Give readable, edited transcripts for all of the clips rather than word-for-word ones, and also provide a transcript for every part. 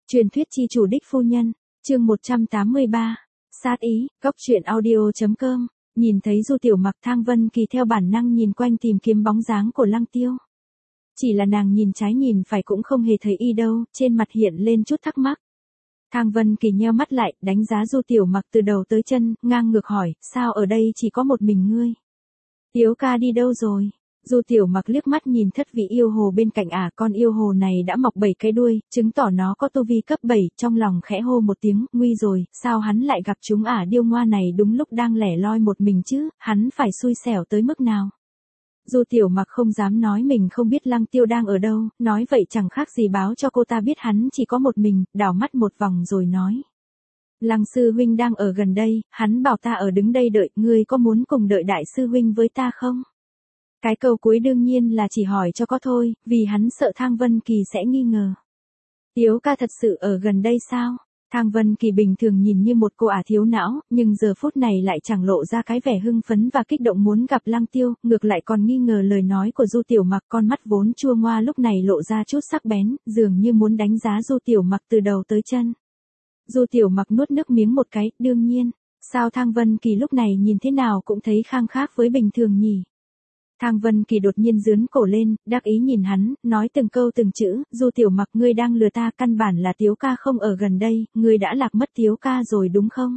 Truyền thuyết chi chủ đích phu nhân, chương 183. Sát ý, góc truyện audio.com. Nhìn thấy Du Tiểu Mặc, Thang Vân Kỳ theo bản năng nhìn quanh tìm kiếm bóng dáng của Lăng Tiêu. Chỉ là nàng nhìn trái nhìn phải cũng không hề thấy y đâu, trên mặt hiện lên chút thắc mắc. Thang Vân Kỳ nheo mắt lại, đánh giá Du Tiểu Mặc từ đầu tới chân, ngang ngược hỏi, sao ở đây chỉ có một mình ngươi? Tiếu ca đi đâu rồi? Du Tiểu Mặc liếc mắt nhìn thất vị yêu hồ bên cạnh con yêu hồ này đã mọc 7 cái đuôi, chứng tỏ nó có tu vi cấp 7, trong lòng khẽ hô một tiếng, nguy rồi, sao hắn lại gặp chúng điêu ngoa này đúng lúc đang lẻ loi một mình chứ, hắn phải xui xẻo tới mức nào? Du Tiểu Mặc không dám nói mình không biết Lăng Tiêu đang ở đâu, nói vậy chẳng khác gì báo cho cô ta biết hắn chỉ có một mình, đảo mắt một vòng rồi nói. Lăng sư huynh đang ở gần đây, hắn bảo ta ở đứng đây đợi, ngươi có muốn cùng đợi đại sư huynh với ta không? Cái câu cuối đương nhiên là chỉ hỏi cho có thôi, vì hắn sợ Thang Vân Kỳ sẽ nghi ngờ. Tiếu ca thật sự ở gần đây sao? Thang Vân Kỳ bình thường nhìn như một cô thiếu não, nhưng giờ phút này lại chẳng lộ ra cái vẻ hưng phấn và kích động muốn gặp Lăng Tiêu, ngược lại còn nghi ngờ lời nói của Du Tiểu Mặc, con mắt vốn chua ngoa lúc này lộ ra chút sắc bén, dường như muốn đánh giá Du Tiểu Mặc từ đầu tới chân. Du Tiểu Mặc nuốt nước miếng một cái, đương nhiên, sao Thang Vân Kỳ lúc này nhìn thế nào cũng thấy khang khác với bình thường nhỉ? Thang Vân Kỳ đột nhiên giương cổ lên, đắc ý nhìn hắn, nói từng câu từng chữ, Du Tiểu Mặc ngươi đang lừa ta, căn bản là Tiếu ca không ở gần đây, ngươi đã lạc mất Tiếu ca rồi đúng không?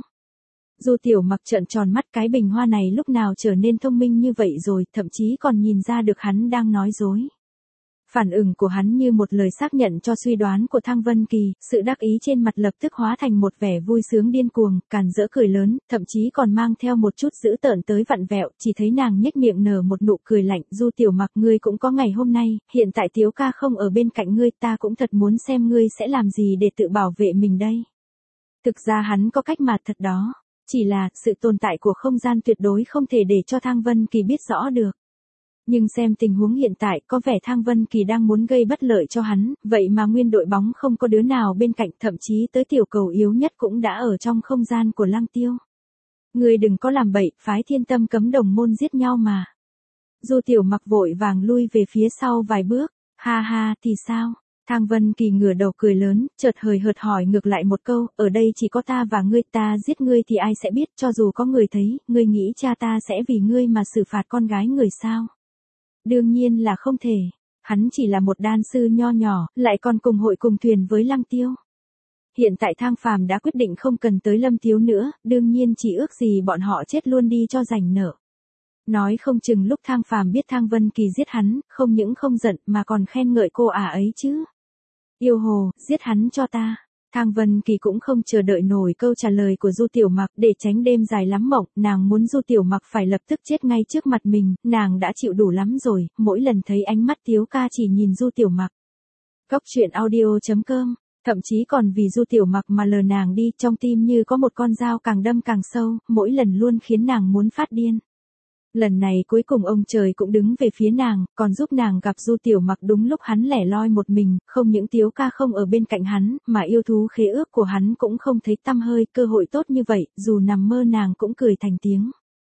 Du Tiểu Mặc trợn tròn mắt, cái bình hoa này lúc nào trở nên thông minh như vậy rồi, thậm chí còn nhìn ra được hắn đang nói dối. Phản ứng của hắn như một lời xác nhận cho suy đoán của Thang Vân Kỳ, sự đắc ý trên mặt lập tức hóa thành một vẻ vui sướng điên cuồng, càn rỡ cười lớn, thậm chí còn mang theo một chút dữ tợn tới vặn vẹo, chỉ thấy nàng nhếch miệng nở một nụ cười lạnh, Du Tiểu Mặc ngươi cũng có ngày hôm nay, hiện tại Tiếu ca không ở bên cạnh ngươi, ta cũng thật muốn xem ngươi sẽ làm gì để tự bảo vệ mình đây. Thực ra hắn có cách mà thật đó, chỉ là sự tồn tại của không gian tuyệt đối không thể để cho Thang Vân Kỳ biết rõ được. Nhưng xem tình huống hiện tại có vẻ Thang Vân Kỳ đang muốn gây bất lợi cho hắn, vậy mà nguyên đội bóng không có đứa nào bên cạnh, thậm chí tới tiểu cầu yếu nhất cũng đã ở trong không gian của Lăng Tiêu. Ngươi đừng có làm bậy, phái Thiên Tâm cấm đồng môn giết nhau mà. Du Tiểu Mặc vội vàng lui về phía sau vài bước, ha ha thì sao? Thang Vân Kỳ ngửa đầu cười lớn, chợt hời hợt hỏi ngược lại một câu, ở đây chỉ có ta và ngươi, ta giết ngươi thì ai sẽ biết, cho dù có người thấy, ngươi nghĩ cha ta sẽ vì ngươi mà xử phạt con gái người sao? Đương nhiên là không thể, hắn chỉ là một đan sư nho nhỏ, lại còn cùng hội cùng thuyền với Lăng Tiêu. Hiện tại Thang Phàm đã quyết định không cần tới Lâm Thiếu nữa, đương nhiên chỉ ước gì bọn họ chết luôn đi cho rảnh nợ. Nói không chừng lúc Thang Phàm biết Thang Vân Kỳ giết hắn, không những không giận mà còn khen ngợi cô ấy chứ. Yêu hồ, giết hắn cho ta. Thang Vân Kỳ cũng không chờ đợi nổi câu trả lời của Du Tiểu Mặc, để tránh đêm dài lắm mộng, nàng muốn Du Tiểu Mặc phải lập tức chết ngay trước mặt mình, nàng đã chịu đủ lắm rồi, mỗi lần thấy ánh mắt Tiếu ca chỉ nhìn Du Tiểu Mặc. Góc truyện audio.com, thậm chí còn vì Du Tiểu Mặc mà lờ nàng đi, trong tim như có một con dao càng đâm càng sâu, mỗi lần luôn khiến nàng muốn phát điên. Lần này cuối cùng ông trời cũng đứng về phía nàng, còn giúp nàng gặp Du Tiểu Mặc đúng lúc hắn lẻ loi một mình, không những Tiếu ca không ở bên cạnh hắn, mà yêu thú khế ước của hắn cũng không thấy tăm hơi, cơ hội tốt như vậy, dù nằm mơ nàng cũng cười thành tiếng.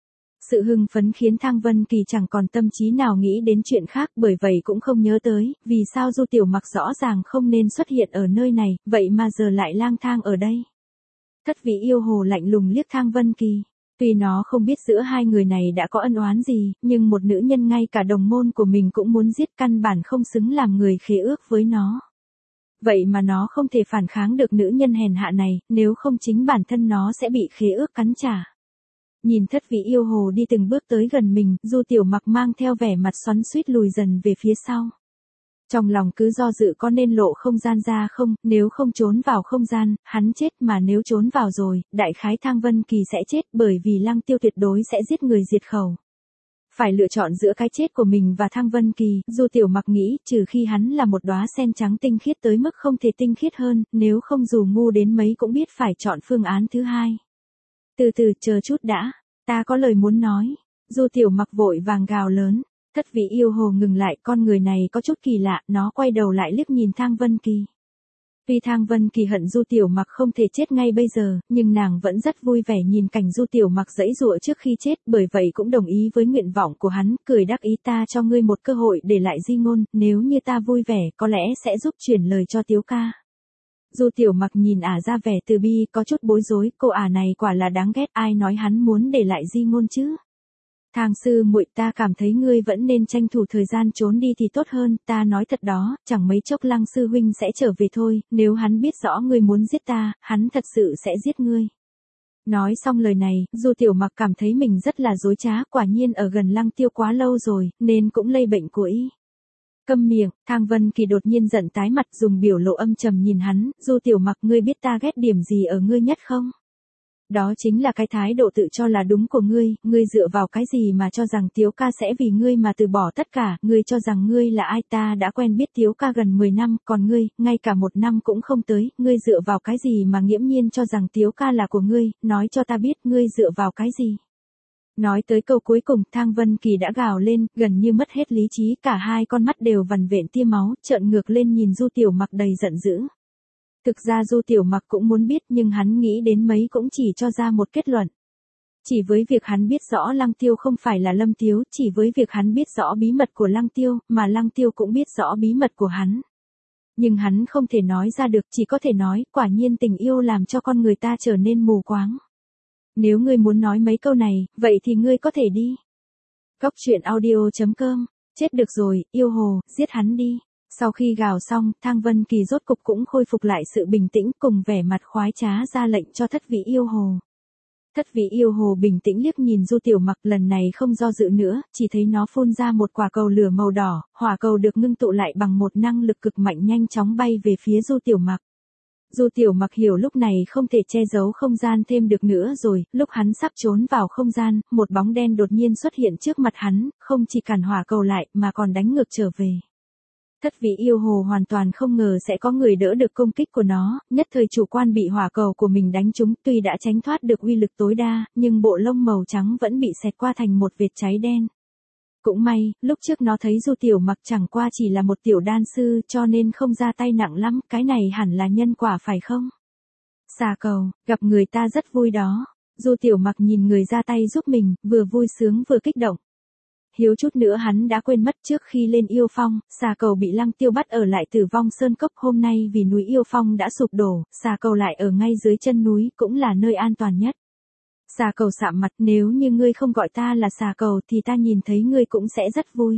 Sự hưng phấn khiến Thang Vân Kỳ chẳng còn tâm trí nào nghĩ đến chuyện khác, bởi vậy cũng không nhớ tới, vì sao Du Tiểu Mặc rõ ràng không nên xuất hiện ở nơi này, vậy mà giờ lại lang thang ở đây. Thất vị yêu hồ lạnh lùng liếc Thang Vân Kỳ. Tuy nó không biết giữa hai người này đã có ân oán gì, nhưng một nữ nhân ngay cả đồng môn của mình cũng muốn giết, căn bản không xứng làm người khế ước với nó. Vậy mà nó không thể phản kháng được nữ nhân hèn hạ này, nếu không chính bản thân nó sẽ bị khế ước cắn trả. Nhìn thất vị yêu hồ đi từng bước tới gần mình, Du Tiểu Mặc mang theo vẻ mặt xoắn xuýt lùi dần về phía sau. Trong lòng cứ do dự có nên lộ không gian ra không, nếu không trốn vào không gian, hắn chết, mà nếu trốn vào rồi, đại khái Thang Vân Kỳ sẽ chết, bởi vì Lăng Tiêu tuyệt đối sẽ giết người diệt khẩu. Phải lựa chọn giữa cái chết của mình và Thang Vân Kỳ, Du Tiểu Mặc nghĩ, trừ khi hắn là một đóa sen trắng tinh khiết tới mức không thể tinh khiết hơn, nếu không dù ngu đến mấy cũng biết phải chọn phương án thứ hai. Từ từ, chờ chút đã, ta có lời muốn nói. Du Tiểu Mặc vội vàng gào lớn. Thất vị yêu hồ ngừng lại, con người này có chút kỳ lạ, nó quay đầu lại liếc nhìn Thang Vân Kỳ. Tuy Thang Vân Kỳ hận Du Tiểu Mặc không thể chết ngay bây giờ, nhưng nàng vẫn rất vui vẻ nhìn cảnh Du Tiểu Mặc giãy giụa trước khi chết, bởi vậy cũng đồng ý với nguyện vọng của hắn, cười đắc ý, ta cho ngươi một cơ hội để lại di ngôn, nếu như ta vui vẻ, có lẽ sẽ giúp truyền lời cho Tiếu ca. Du Tiểu Mặc nhìn ả ra vẻ từ bi, có chút bối rối, cô ả này quả là đáng ghét, ai nói hắn muốn để lại di ngôn chứ. Thang sư muội, ta cảm thấy ngươi vẫn nên tranh thủ thời gian trốn đi thì tốt hơn, ta nói thật đó, chẳng mấy chốc Lăng sư huynh sẽ trở về thôi, nếu hắn biết rõ ngươi muốn giết ta, hắn thật sự sẽ giết ngươi. Nói xong lời này, Du Tiểu Mặc cảm thấy mình rất là dối trá, quả nhiên ở gần Lăng Tiêu quá lâu rồi, nên cũng lây bệnh của y. Câm miệng, Thang Vân Kỳ đột nhiên giận tái mặt, dùng biểu lộ âm trầm nhìn hắn, Du Tiểu Mặc, ngươi biết ta ghét điểm gì ở ngươi nhất không? Đó chính là cái thái độ tự cho là đúng của ngươi dựa vào cái gì mà cho rằng Tiếu ca sẽ vì ngươi mà từ bỏ tất cả, ngươi cho rằng ngươi là ai, ta đã quen biết Tiếu ca gần 10 năm, còn ngươi, ngay cả 1 năm cũng không tới, ngươi dựa vào cái gì mà nghiễm nhiên cho rằng Tiếu ca là của ngươi, nói cho ta biết, ngươi dựa vào cái gì. Nói tới câu cuối cùng, Thang Vân Kỳ đã gào lên, gần như mất hết lý trí, cả hai con mắt đều vằn vện tia máu, trợn ngược lên nhìn Du Tiểu Mặc đầy giận dữ. Thực ra Du Tiểu Mặc cũng muốn biết nhưng hắn nghĩ đến mấy cũng chỉ cho ra một kết luận. Chỉ với việc hắn biết rõ Lăng Tiêu không phải là Lâm Tiếu, chỉ với việc hắn biết rõ bí mật của Lăng Tiêu, mà Lăng Tiêu cũng biết rõ bí mật của hắn. Nhưng hắn không thể nói ra được, chỉ có thể nói, quả nhiên tình yêu làm cho con người ta trở nên mù quáng. Nếu ngươi muốn nói mấy câu này, vậy thì ngươi có thể đi. Cóc truyện audio.com, chết được rồi, yêu hồ, giết hắn đi. Sau khi gào xong, Thang Vân Kỳ rốt cục cũng khôi phục lại sự bình tĩnh cùng vẻ mặt khoái trá ra lệnh cho Thất Vị Yêu Hồ. Thất Vị Yêu Hồ bình tĩnh liếc nhìn Du Tiểu Mặc, lần này không do dự nữa, chỉ thấy nó phun ra một quả cầu lửa màu đỏ, hỏa cầu được ngưng tụ lại bằng một năng lực cực mạnh nhanh chóng bay về phía Du Tiểu Mặc. Du Tiểu Mặc hiểu lúc này không thể che giấu không gian thêm được nữa rồi, lúc hắn sắp trốn vào không gian, một bóng đen đột nhiên xuất hiện trước mặt hắn, không chỉ cản hỏa cầu lại mà còn đánh ngược trở về. Thất Vị Yêu Hồ hoàn toàn không ngờ sẽ có người đỡ được công kích của nó, nhất thời chủ quan bị hỏa cầu của mình đánh trúng, tuy đã tránh thoát được uy lực tối đa, nhưng bộ lông màu trắng vẫn bị xẹt qua thành một vệt cháy đen. Cũng may, lúc trước nó thấy Du Tiểu Mặc chẳng qua chỉ là một tiểu đan sư cho nên không ra tay nặng lắm, cái này hẳn là nhân quả phải không? Xà cầu, gặp người ta rất vui đó. Du Tiểu Mặc nhìn người ra tay giúp mình, vừa vui sướng vừa kích động. Hiếu chút nữa hắn đã quên mất trước khi lên Yêu Phong, xà cầu bị Lăng Tiêu bắt ở lại Tử Vong Sơn Cốc, hôm nay vì núi Yêu Phong đã sụp đổ, xà cầu lại ở ngay dưới chân núi, cũng là nơi an toàn nhất. Xà cầu sạm mặt, nếu như ngươi không gọi ta là xà cầu thì ta nhìn thấy ngươi cũng sẽ rất vui.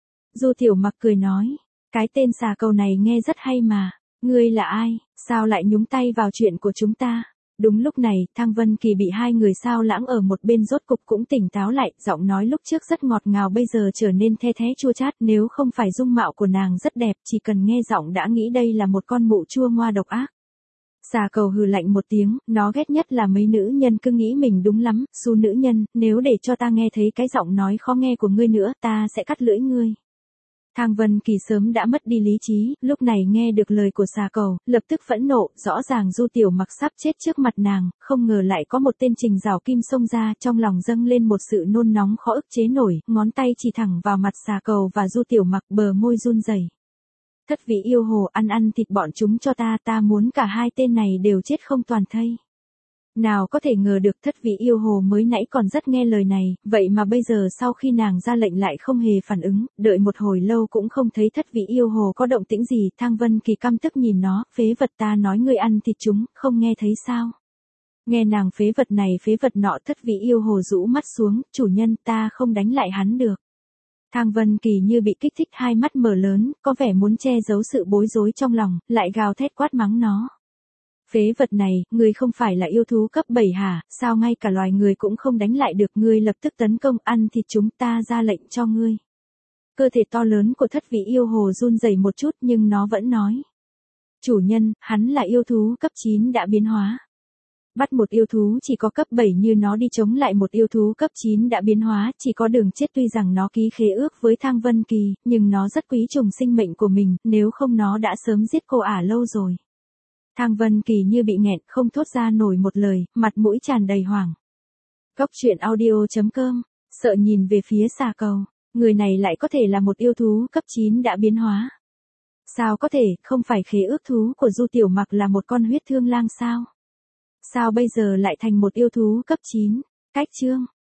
Du Tiểu Mặc cười nói, cái tên xà cầu này nghe rất hay mà, ngươi là ai, sao lại nhúng tay vào chuyện của chúng ta? Đúng lúc này, Thang Vân Kỳ bị hai người sao lãng ở một bên rốt cục cũng tỉnh táo lại, giọng nói lúc trước rất ngọt ngào bây giờ trở nên the thé chua chát, nếu không phải dung mạo của nàng rất đẹp, chỉ cần nghe giọng đã nghĩ đây là một con mụ chua ngoa độc ác. Xà cầu hừ lạnh một tiếng, nó ghét nhất là mấy nữ nhân cứ nghĩ mình đúng lắm, xu nữ nhân, nếu để cho ta nghe thấy cái giọng nói khó nghe của ngươi nữa, ta sẽ cắt lưỡi ngươi. Thang Vân Kỳ sớm đã mất đi lý trí, lúc này nghe được lời của xà cầu, lập tức phẫn nộ, rõ ràng Du Tiểu Mặc sắp chết trước mặt nàng, không ngờ lại có một tên trình rào kim xông ra, trong lòng dâng lên một sự nôn nóng khó ức chế nổi, ngón tay chỉ thẳng vào mặt xà cầu và Du Tiểu Mặc, bờ môi run rẩy. Thất Vị Yêu Hồ, ăn thịt bọn chúng cho ta, ta muốn cả hai tên này đều chết không toàn thây. Nào có thể ngờ được Thất Vị Yêu Hồ mới nãy còn rất nghe lời này, vậy mà bây giờ sau khi nàng ra lệnh lại không hề phản ứng, đợi một hồi lâu cũng không thấy Thất Vị Yêu Hồ có động tĩnh gì, Thang Vân Kỳ căm tức nhìn nó, phế vật, ta nói ngươi ăn thịt chúng, không nghe thấy sao? Nghe nàng phế vật này phế vật nọ, Thất Vị Yêu Hồ rũ mắt xuống, chủ nhân, ta không đánh lại hắn được. Thang Vân Kỳ như bị kích thích, hai mắt mở lớn, có vẻ muốn che giấu sự bối rối trong lòng, lại gào thét quát mắng nó. Phế vật này, ngươi không phải là yêu thú cấp 7 hả, sao ngay cả loài người cũng không đánh lại được, ngươi lập tức tấn công, ăn thịt chúng, ta ra lệnh cho ngươi. Cơ thể to lớn của Thất Vị Yêu Hồ run rẩy một chút nhưng nó vẫn nói. Chủ nhân, hắn là yêu thú cấp 9 đã biến hóa. Bắt một yêu thú chỉ có cấp 7 như nó đi chống lại một yêu thú cấp 9 đã biến hóa, chỉ có đường chết, tuy rằng nó ký khế ước với Thang Vân Kỳ, nhưng nó rất quý trọng sinh mệnh của mình, nếu không nó đã sớm giết cô ả lâu rồi. Thang Vân Kỳ như bị nghẹn, không thốt ra nổi một lời, mặt mũi tràn đầy hoảng. Cóc truyện audio.com, sợ nhìn về phía xà cầu, người này lại có thể là một yêu thú cấp 9 đã biến hóa. Sao có thể, không phải khế ước thú của Du Tiểu Mặc là một con huyết thương lang sao? Sao bây giờ lại thành một yêu thú cấp 9? Cách chương